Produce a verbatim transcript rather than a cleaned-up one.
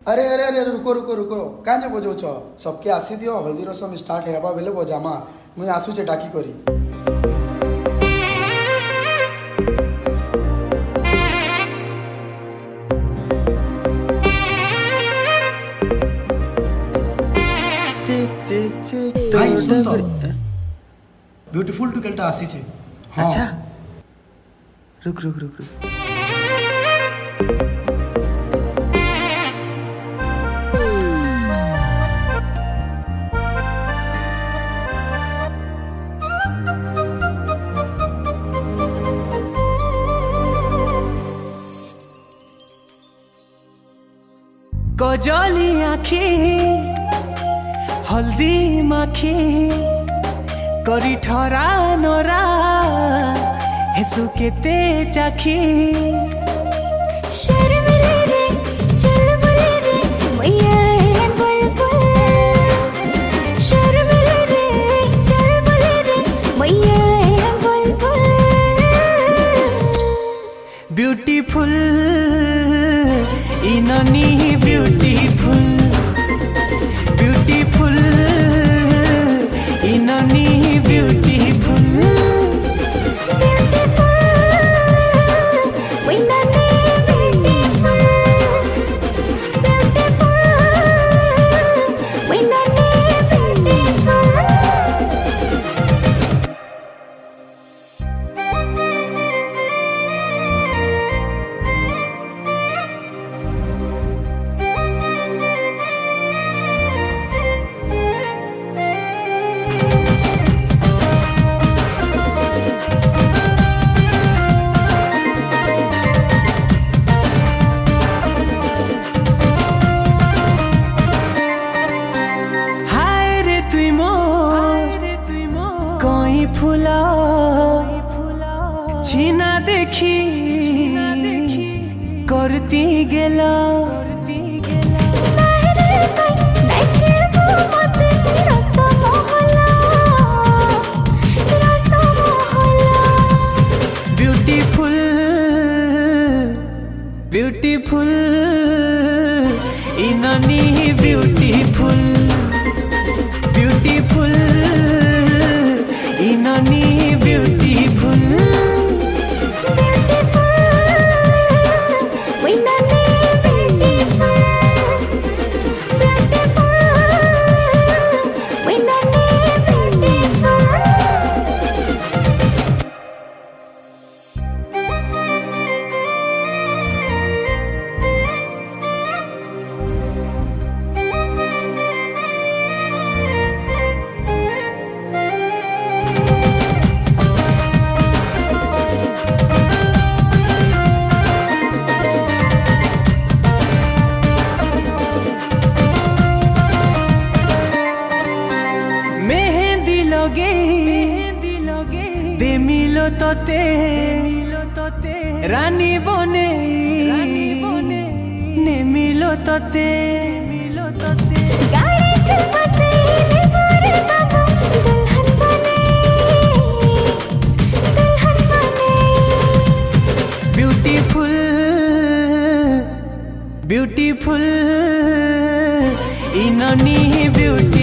अरे अरे अरे रुको रुको रुको काँ जे बजाउछ सबके आसी दियो हल्दी रसम स्टार्ट हेबा बेले बजामा मुई आसुचे डाकी करी। भाई सुन तो ब्यूटीफुल टू केलटा आसी छे। हाँ। अच्छा रुक रुक रुक रुक गजली आखी हल्दी माखी करी ठरा नरा हेसु केते चाखी शर्मिले रे चलबुले रे मैया बुलबुल शर्मिले रे चलबुले रे मैया बुलबुल ब्यूटीफुल इननी ब्यूटीफुल ब्यूटीफुल इननी ब्यूटीफुल फूला छीना देखी करती गेला ब्यूटीफुल ब्यूटीफुल इननी ब्यूटीफुल ब्यूटीफुल इननी ब्यूटीफुल दे मिलो तोते रानी बने ने मिलो तोते ब्यूटीफुल ब्यूटीफुल इननी ब्यूटी